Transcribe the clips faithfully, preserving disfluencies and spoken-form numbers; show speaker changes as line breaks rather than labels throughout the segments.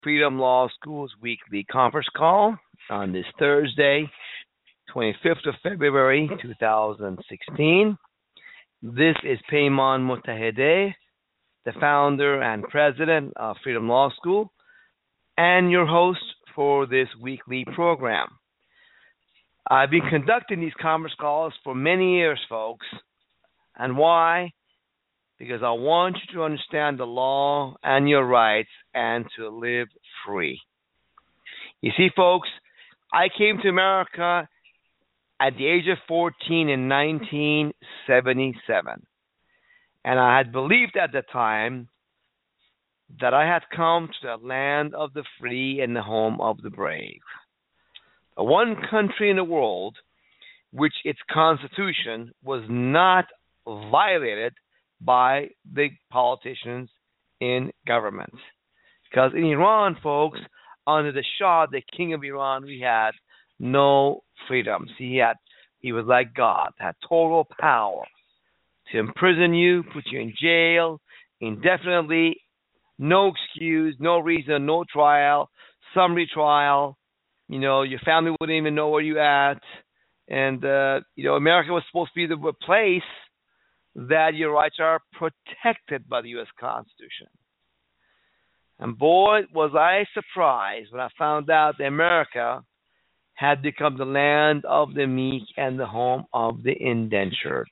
Freedom Law School's weekly conference call on this Thursday, twenty-fifth of February, two thousand sixteen. This is Payman Mutahedeh, the founder and president of Freedom Law School, and your host for this weekly program. I've been conducting these conference calls for many years, folks. And why? Because I want you to understand the law and your rights and to live free. You see, folks, I came to America at the age of fourteen in nineteen seventy-seven. And I had believed at the time that I had come to the land of the free and the home of the brave. The one country in the world which its constitution was not violated by the politicians in government. Because in Iran, folks, under the Shah, the king of Iran, we had no freedoms. He had, he was like God, had total power to imprison you, put you in jail indefinitely, no excuse, no reason, no trial, summary trial. You know, your family wouldn't even know where you at. And, uh, you know, America was supposed to be the place that your rights are protected by the U S Constitution. And boy, was I surprised when I found out that America had become the land of the meek and the home of the indentured.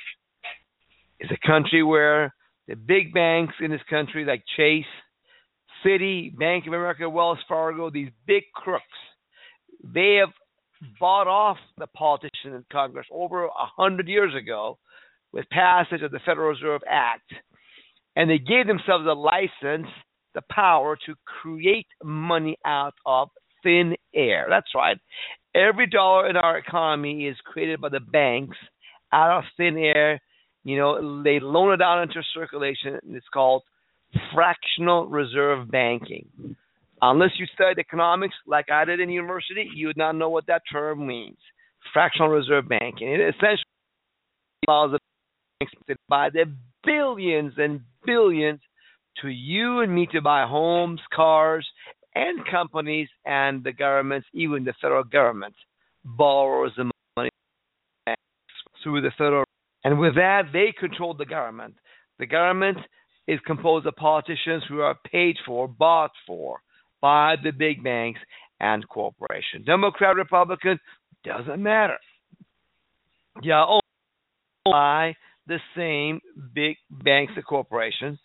It's a country where the big banks in this country, like Chase, Citi, Bank of America, Wells Fargo, these big crooks, they have bought off the politicians in Congress over a hundred years ago with passage of the Federal Reserve Act. And they gave themselves a license, the power to create money out of thin air. That's right. Every dollar in our economy is created by the banks out of thin air. You know, they loan it out into circulation, and it's called fractional reserve banking. Unless you studied economics like I did in university, you would not know what that term means. Fractional reserve banking. It essentially allows the banks to buy the billions and billions to you and me to buy homes, cars, and companies, and the governments, even the federal government, borrows the money through the federal. And with that, they control the government. The government is composed of politicians who are paid for, bought for, by the big banks and corporations. Democrat, Republican, doesn't matter. Yeah, owned by the same big banks and corporations.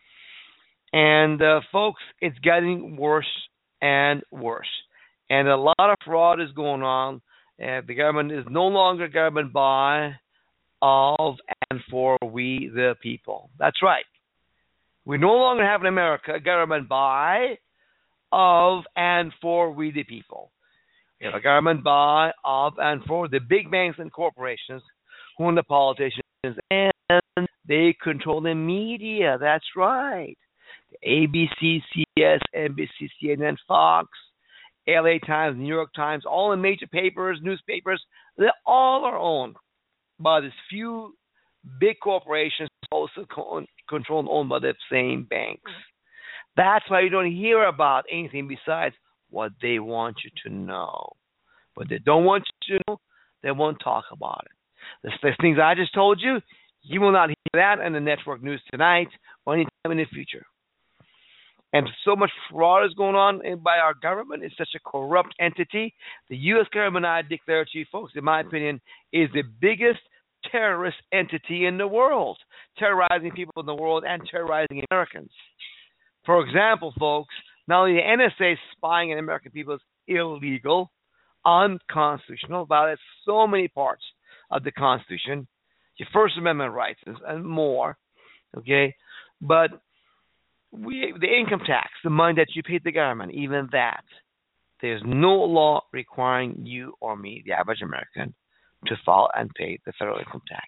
And uh, folks, it's getting worse and worse. And a lot of fraud is going on. Uh, the government is no longer government by, of, and for we the people. That's right. We no longer have in America a government by, of, and for we the people. We have a government by, of, and for the big banks and corporations who own the politicians, and they control the media. That's right. A B C, C S, N B C, C N N, Fox, L A Times, New York Times, all the major papers, newspapers, they all are owned by these few big corporations, also controlled and owned by the same banks. That's why you don't hear about anything besides what they want you to know. But they don't want you to know, they won't talk about it. The, the things I just told you, you will not hear that in the network news tonight or anytime in the future. And so much fraud is going on by our government. It's such a corrupt entity. The U S government, I declare to you folks, in my opinion, is the biggest terrorist entity in the world, terrorizing people in the world and terrorizing Americans. For example, folks, not only the N S A spying on American people is illegal, unconstitutional, violates so many parts of the Constitution, your First Amendment rights and more, okay? But we, the income tax, the money that you pay the government, even that, there's no law requiring you or me, the average American, to file and pay the federal income tax.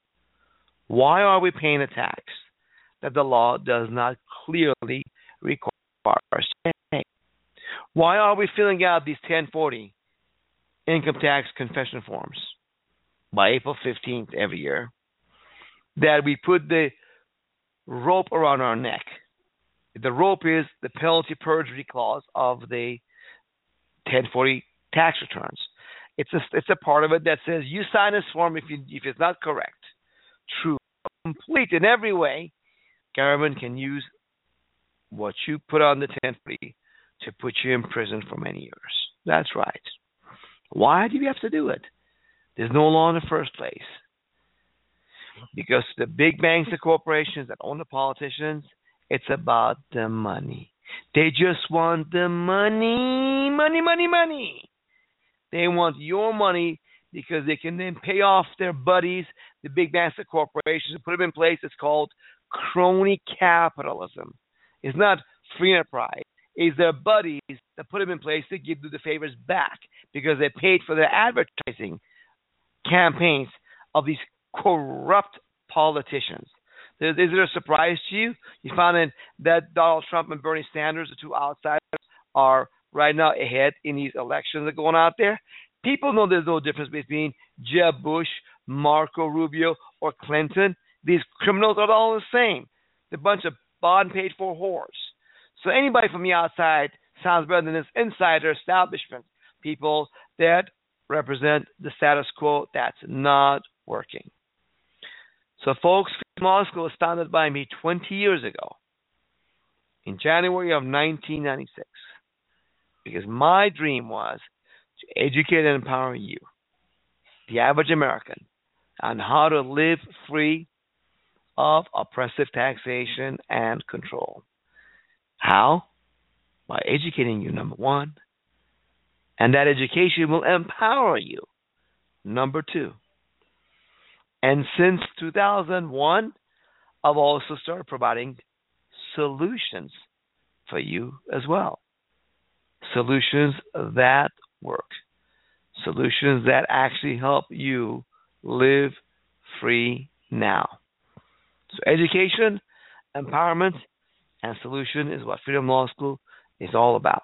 Why are we paying a tax that the law does not clearly require us to pay? Why are we filling out these ten forty income tax confession forms by April fifteenth every year that we put the rope around our neck The rope is the penalty perjury clause of the ten forty tax returns. It's a, it's a part of it that says you sign this form if you if it's not correct, true, complete in every way, government can use what you put on the ten forty to put you in prison for many years. That's right. Why do you have to do it? There's no law in the first place. Because the big banks and corporations that own the politicians, it's about the money. They just want the money, money, money, money. They want your money because they can then pay off their buddies, the big banks and corporations, and put them in place. It's called crony capitalism. It's not free enterprise. It's their buddies that put them in place to give them the favors back because they paid for their advertising campaigns of these corrupt politicians. Is it a surprise to you? You found that Donald Trump and Bernie Sanders, the two outsiders, are right now ahead in these elections that are going out there? People know there's no difference between Jeb Bush, Marco Rubio, or Clinton. These criminals are all the same. They're a bunch of bought and paid for whores. So anybody from the outside sounds better than this insider establishment people that represent the status quo that's not working. So, folks, Freedom Law School was founded by me twenty years ago, in January of nineteen ninety-six, because my dream was to educate and empower you, the average American, on how to live free of oppressive taxation and control. How? By educating you, number one, and that education will empower you, number two. And since two thousand one, I've also started providing solutions for you as well. Solutions that work. Solutions that actually help you live free now. So education, empowerment, and solution is what Freedom Law School is all about.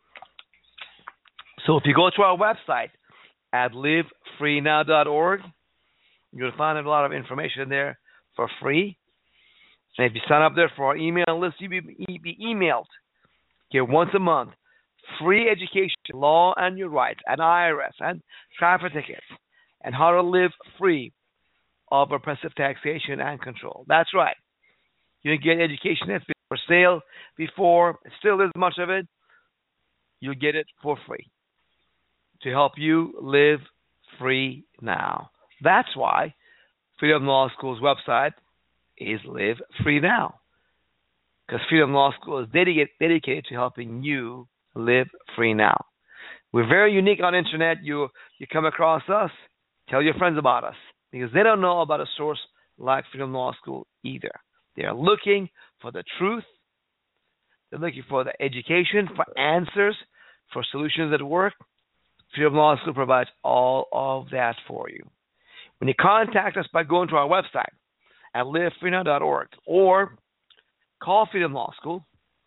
So if you go to our website at live free now dot org, you'll find a lot of information there for free. And if you sign up there for our email list, you'll be, be emailed here once a month. Free education, law and your rights, and I R S, and traffic tickets, and how to live free of oppressive taxation and control. That's right. You get education that's been for sale before, still is much of it. You'll get it for free to help you live free now. That's why Freedom Law School's website is Live Free Now, because Freedom Law School is dedicated, dedicated to helping you live free now. We're very unique on the internet. You you come across us, tell your friends about us, because they don't know about a source like Freedom Law School either. They are looking for the truth. They're looking for the education, for answers, for solutions that work. Freedom Law School provides all of that for you. When you contact us by going to our website at live free now dot org or call Freedom Law School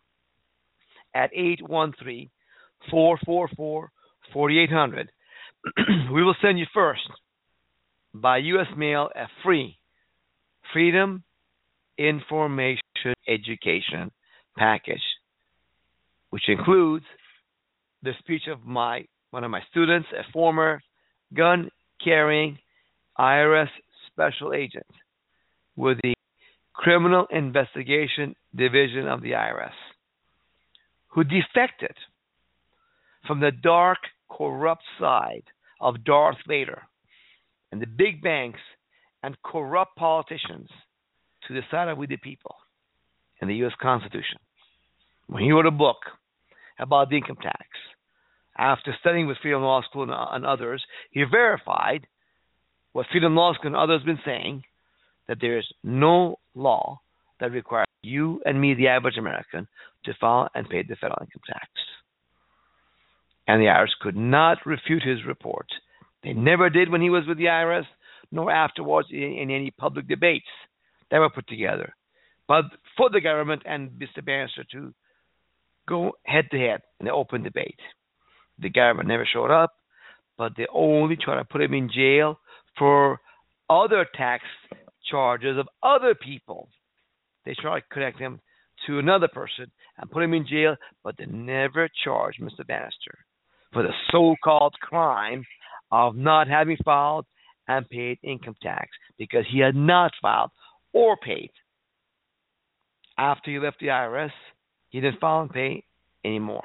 at eight one three, four four four, four eight zero zero, we will send you first by U S mail a free Freedom Information Education package, which includes the speech of my one of my students, a former gun-carrying I R S special agent with the Criminal Investigation Division of the I R S, who defected from the dark, corrupt side of Darth Vader and the big banks and corrupt politicians to the side of we the people and the U S Constitution. When he wrote a book about the income tax, after studying with Freedom Law School and, and others, he verified what Freedom Law School and others have been saying, that there is no law that requires you and me, the average American, to file and pay the federal income tax. And the I R S could not refute his report. They never did when he was with the I R S, nor afterwards in, in any public debates that were put together. But for the government and Mister Bannister to go head-to-head in an open debate. The government never showed up, but they only tried to put him in jail for other tax charges of other people. They tried to connect him to another person and put him in jail, but they never charged Mister Bannister for the so-called crime of not having filed and paid income tax, because he had not filed or paid. After he left the I R S, he didn't file and pay anymore.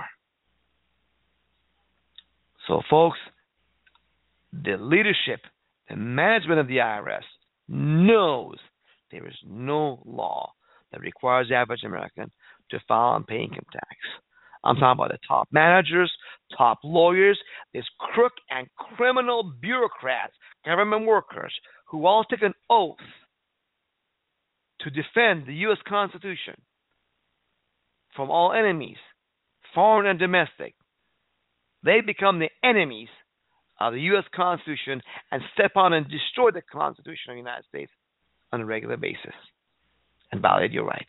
So, folks, the leadership, the management of the I R S knows there is no law that requires the average American to file and pay income tax. I'm talking about the top managers, top lawyers, this crook and criminal bureaucrats, government workers, who all take an oath to defend the U S Constitution from all enemies, foreign and domestic. They become the enemies of the U S Constitution and step on and destroy the Constitution of the United States on a regular basis and violate your rights.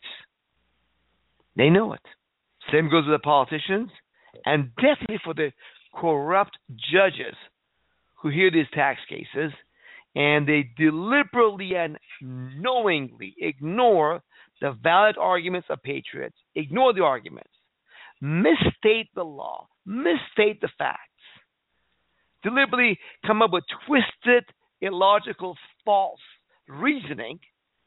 They know it. Same goes with the politicians, and definitely for the corrupt judges who hear these tax cases, and they deliberately and knowingly ignore the valid arguments of patriots, ignore the arguments, misstate the law, misstate the facts, deliberately come up with twisted, illogical, false reasoning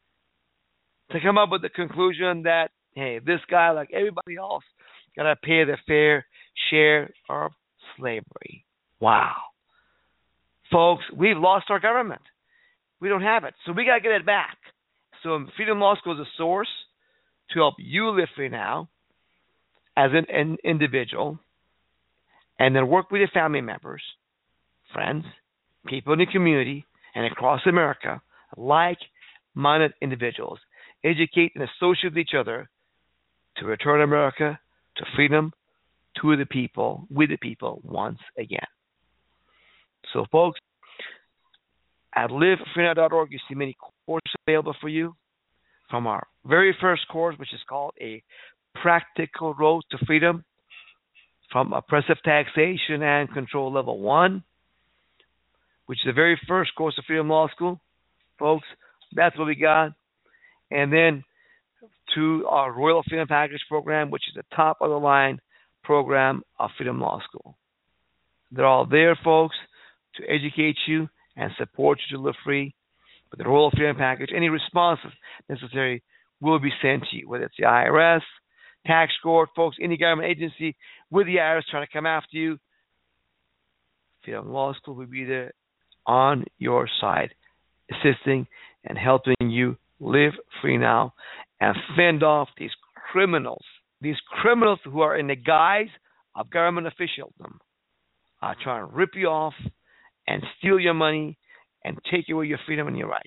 to come up with the conclusion that, hey, this guy, like everybody else, got to pay the fair share of slavery. Wow. Folks, we've lost our government. We don't have it. So we got to get it back. So Freedom Law School is a source to help you live free now as an, an individual, and then work with your family members, friends, people in the community, and across America, like-minded individuals. Educate and associate with each other to return America to freedom, to the people, with the people once again. So, folks, at live free now dot org, you see many courses available for you. From our very first course, which is called A Practical Road to Freedom, from Oppressive Taxation and Control Level one, which is the very first course of Freedom Law School. Folks, that's what we got. And then to our Royal Freedom Package program, which is the top of the line program of Freedom Law School. They're all there, folks, to educate you and support you to live free. But the Royal Freedom Package, any responses necessary will be sent to you, whether it's the I R S, tax court, folks, any government agency with the I R S trying to come after you. Freedom Law School will be there on your side, assisting and helping you live free now and fend off these criminals, these criminals who are in the guise of government officialdom, are trying to rip you off and steal your money and take away your freedom and your rights.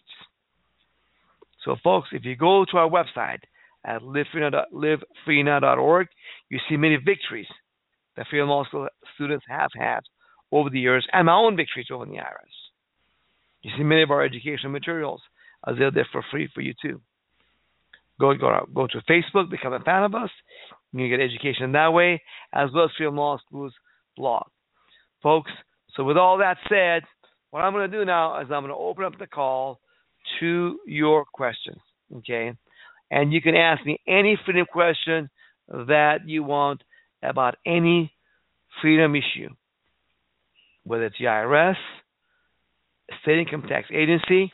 So, folks, if you go to our website at live free now dot org, you see many victories that Freedom Law School students have had over the years, and my own victories over in the I R S. You see many of our educational materials are there for free for you too. Go go go to Facebook, become a fan of us. You can get education that way, as well as Freedom Law School's blog. Folks, so with all that said, what I'm going to do now is I'm going to open up the call to your questions, okay? And you can ask me any freedom question that you want about any freedom issue, whether it's the I R S, state income tax agency,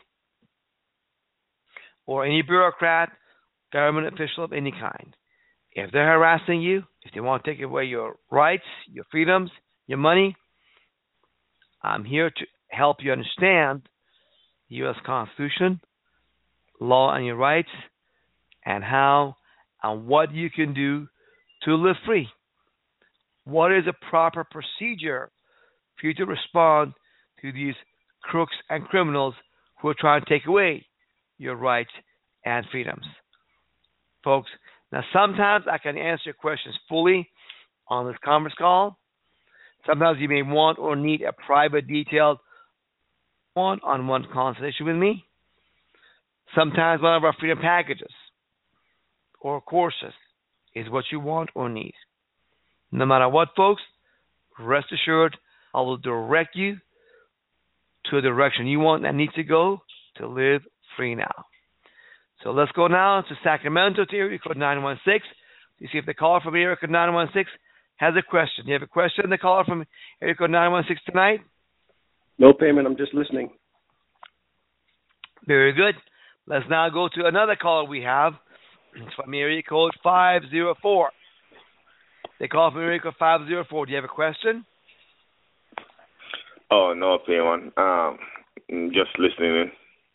or any bureaucrat, government official of any kind. If they're harassing you, if they want to take away your rights, your freedoms, your money, I'm here to help you understand the U S Constitution, law and your rights, and how and what you can do to live free. What is a proper procedure for you to respond to these crooks and criminals who are trying to take away your rights and freedoms? Folks, now sometimes I can answer questions fully on this conference call. Sometimes you may want or need a private, detailed one-on-one consultation with me. Sometimes one of our freedom packages or courses is what you want or need. No matter what, folks, rest assured I will direct you to a direction you want and need to go to live free now. So let's go now to Sacramento to area code nine one six, to see if the caller from area code nine one six has a question. You have a question, the caller from area code nine one six tonight?
No payment. I'm just listening.
Very good. Let's now go to another caller we have. It's from area code five zero four. They call from area code five zero four. Do you have a question?
Oh, no payment. Um, just listening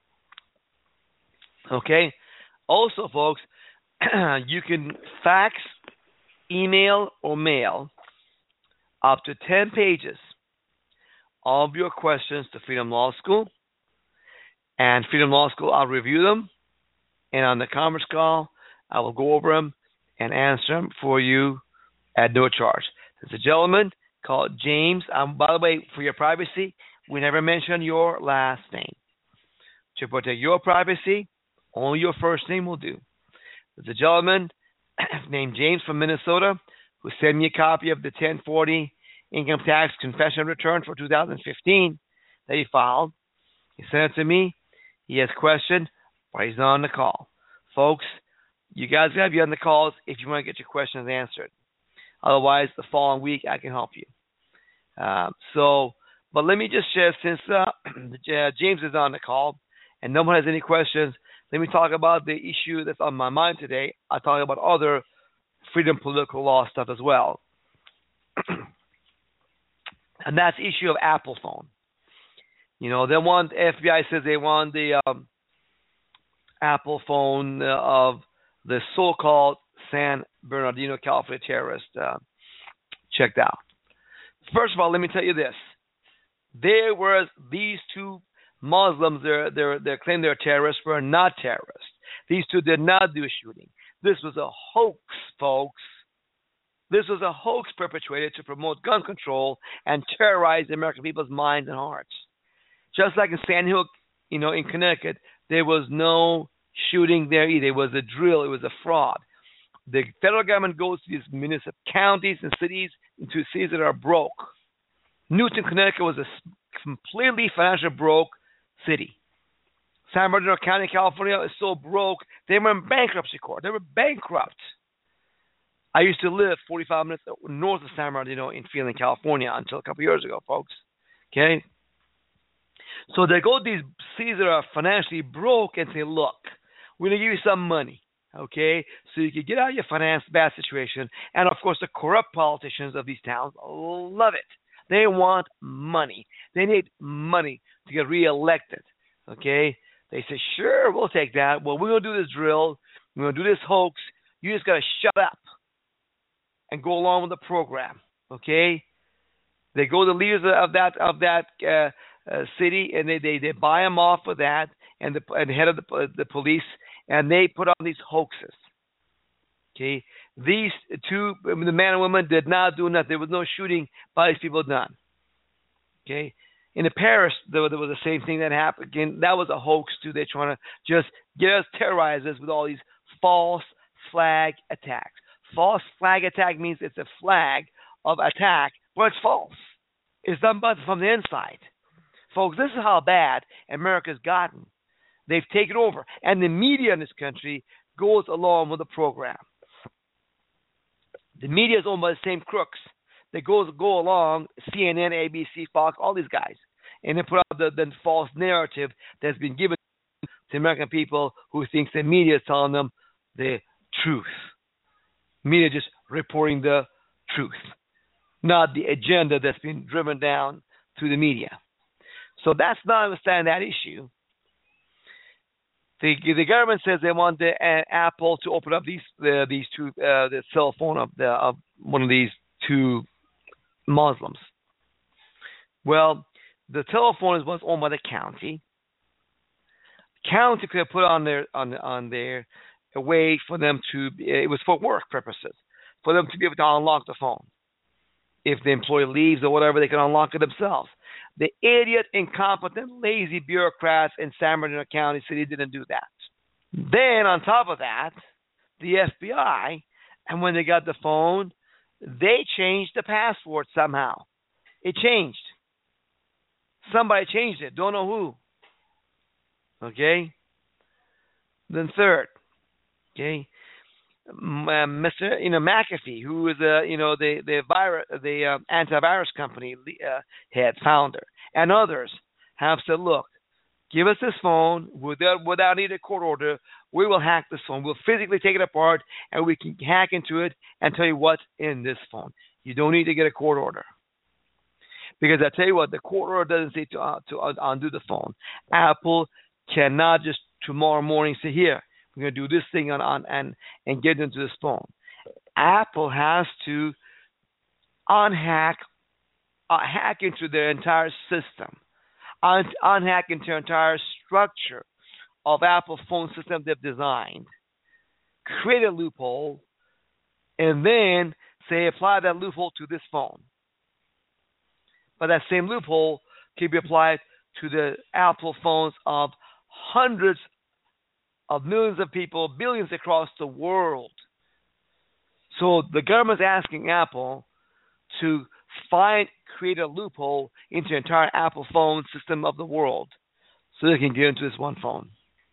in.
Okay. Also, folks, you can fax, email, or mail up to ten pages of your questions to Freedom Law School. And Freedom Law School, I'll review them. And on the conference call, I will go over them and answer them for you at no charge. There's a gentleman called James. Um, by the way, for your privacy, we never mention your last name. To protect your privacy, only your first name will do. There's a gentleman named James from Minnesota who sent me a copy of the ten forty income tax confession return for two thousand fifteen that he filed. He sent it to me. He has questions, but he's not on the call. Folks, you guys got to be on the calls if you want to get your questions answered. Otherwise, the following week, I can help you. Uh, so, but let me just share, since uh, James is on the call and no one has any questions, let me talk about the issue that's on my mind today. I'll talk about other freedom political law stuff as well. And that's the issue of Apple phone. You know, they want, F B I says they want the um, Apple phone uh, of the so-called San Bernardino, California terrorist uh, checked out. First of all, let me tell you this. There were these two Muslims, they're, they're, they claim they're terrorists, were not terrorists. These two did not do a shooting. This was a hoax, folks. This was a hoax perpetrated to promote gun control and terrorize the American people's minds and hearts. Just like in Sand Hill, you know, in Connecticut, there was no shooting there either. It was a drill. It was a fraud. The federal government goes to these municipal counties and cities, into cities that are broke. Newton, Connecticut was a completely financially broke city. San Bernardino County, California is so broke, they were in bankruptcy court. They were bankrupt. I used to live forty-five minutes north of San Bernardino in Phelan, California until a couple years ago, folks. Okay? So they go to these cities that are financially broke and say, look, we're going to give you some money, okay, so you can get out of your finance bad situation. And, of course, the corrupt politicians of these towns love it. They want money. They need money to get reelected, okay? They say, sure, we'll take that. Well, we're going to do this drill. We're going to do this hoax. You just got to shut up and go along with the program, okay? They go to the leaders of that of that uh, uh, city, and they, they, they buy them off for that, and the, and the head of the, uh, the police, and they put on these hoaxes, okay? These two, the man and woman, did not do nothing. There was no shooting by these people done, okay? In the Paris, there, there was the same thing that happened. Again, that was a hoax, too. They're trying to just get us, terrorize us with all these false flag attacks. False flag attack means it's a flag of attack, but it's false. It's done by, from the inside. Folks, this is how bad America's gotten. They've taken over. And the media in this country goes along with the program. The media is owned by the same crooks. They go, go along, C N N, A B C, Fox, all these guys. And they put out the, the false narrative that's been given to American people who think the media is telling them the truth. Media just reporting the truth, not the agenda that's been driven down through the media. So that's not understanding that issue. The, the government says they want the uh, Apple to open up these uh, these two uh, the cell phone of the of one of these two Muslims. Well, the telephone was owned by the county. The county could have put on their on on their a way for them to, it was for work purposes, for them to be able to unlock the phone. If the employee leaves or whatever, they can unlock it themselves. The idiot, incompetent, lazy bureaucrats in San Bernardino County City didn't do that. Then, on top of that, the F B I, and when they got the phone, they changed the password somehow. It changed. Somebody changed it. Don't know who. Okay? Then third, okay, uh, Mister You know McAfee, who is uh, you know the the virus the uh, antivirus company uh, head founder, and others have said, look, give us this phone without without needing a court order. We will hack this phone. We'll physically take it apart, and we can hack into it and tell you what's in this phone. You don't need to get a court order. Because I tell you what, the court order doesn't say to, uh, to uh, undo the phone. Apple cannot just tomorrow morning say, here, we're going to do this thing on, on and, and get into this phone. Apple has to unhack, uh, hack into their entire system, un- unhack into their entire structure of Apple phone system they've designed, create a loophole, and then say apply that loophole to this phone. But that same loophole can be applied to the Apple phones of hundreds of millions of people, billions across the world. So the government's asking Apple to find, create a loophole into the entire Apple phone system of the world so they can get into this one phone.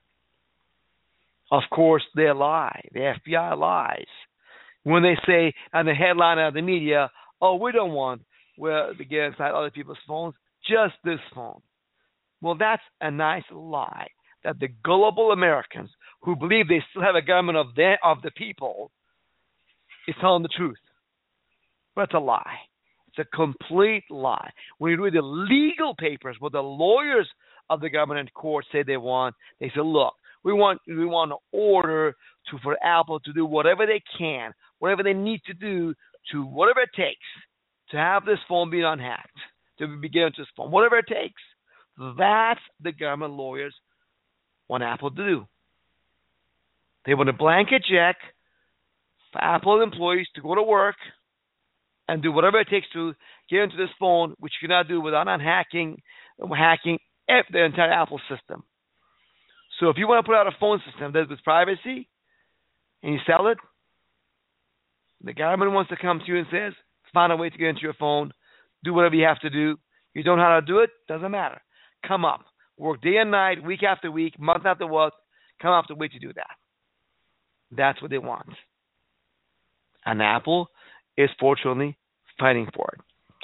Of course, they lie. The F B I lies. When they say on the headline of the media, oh, we don't want well, to get inside other people's phones, just this phone. Well, that's a nice lie that the gullible Americans who believe they still have a government of the, of the people is telling the truth. But it's a lie. It's a complete lie. When you read the legal papers, what the lawyers of the government and court say they want, they say, look, we want we want an order to for Apple to do whatever they can, whatever they need to do, to whatever it takes to have this phone be unhacked, to begin with this phone, whatever it takes. That's the government lawyers want Apple to do. They want a blanket check for Apple employees to go to work and do whatever it takes to get into this phone, which you cannot do without unhacking, hacking the entire Apple system. So if you want to put out a phone system that with privacy and you sell it, the government wants to come to you and says, find a way to get into your phone, do whatever you have to do. You don't know how to do it, doesn't matter. Come up. Work day and night, week after week, month after month. Come up with a way to do that. That's what they want. And Apple is fortunately fighting for it.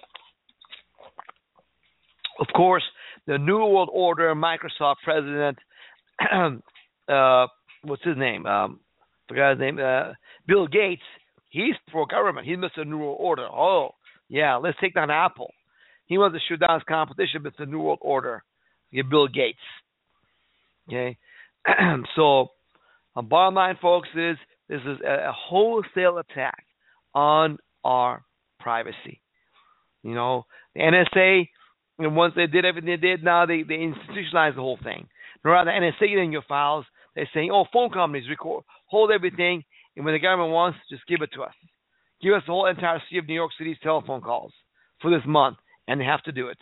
Of course, the New World Order Microsoft president, uh, what's his name? Um, forgot his name. Uh, Bill Gates. He's pro-government. He's Mister New World Order. Oh, yeah, let's take down Apple. He wants to shoot down his competition with the New World Order. Get Bill Gates. Okay? So, the bottom line, folks, is this is a, a wholesale attack on our privacy. You know, the N S A, and once they did everything they did, now they, they institutionalized the whole thing. Rather, the N S A in your files, they're saying, oh, phone companies record, hold everything, and when the government wants, just give it to us. Give us the whole entire city of New York City's telephone calls for this month, and they have to do it.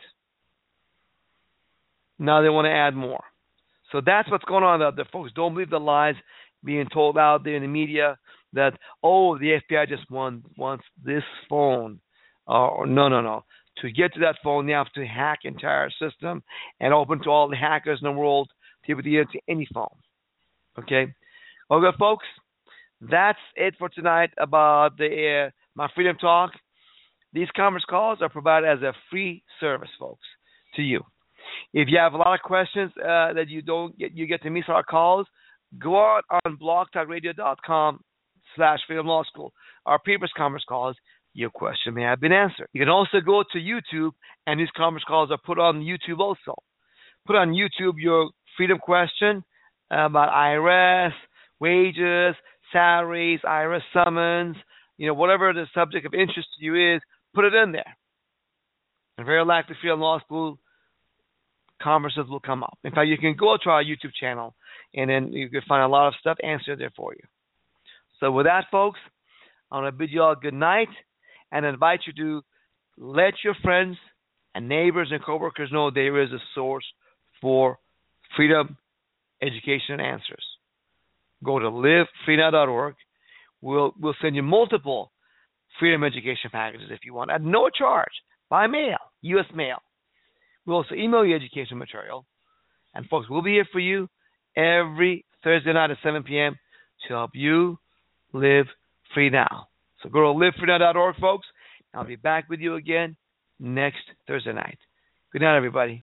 Now they want to add more. So that's what's going on out there, folks. Don't believe the lies being told out there in the media that, oh, the F B I just want, wants this phone. Uh, or no, no, no. To get to that phone, they have to hack the entire system and open to all the hackers in the world to be able to get into any phone. Okay? Okay, folks. That's it for tonight about the uh, my Freedom Talk. These conference calls are provided as a free service, folks, to you. If you have a lot of questions uh, that you don't get, you get to miss our calls, go out on blogtalkradio.com slash Freedom Law School. Our previous conference calls, your question may have been answered. You can also go to YouTube, and these conference calls are put on YouTube also. Put on YouTube your freedom question about I R S, wages, salaries, I R S summons, you know, whatever the subject of interest to you is, put it in there. And very likely Freedom Law School conferences will come up. In fact, you can go to our YouTube channel, and then you can find a lot of stuff answered there for you. So with that, folks, I want to bid you all good night and invite you to let your friends and neighbors and coworkers know there is a source for freedom, education, and answers. Go to live freedom dot org. We'll, we'll send you multiple freedom education packages if you want, at no charge, by mail, U S mail. We'll also email you education material. And, folks, we'll be here for you every Thursday night at seven p.m. to help you Live Free Now. So go to live free now dot org, folks. I'll be back with you again next Thursday night. Good night, everybody.